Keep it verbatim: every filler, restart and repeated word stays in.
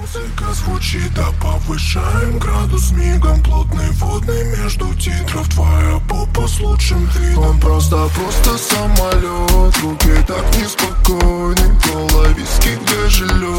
Музыка звучит, да повышаем градус мигом. Плотный водный между титров, твоя попа с лучшим видом. Он просто-просто самолет, руки так неспокойны, гола виски, где же лед.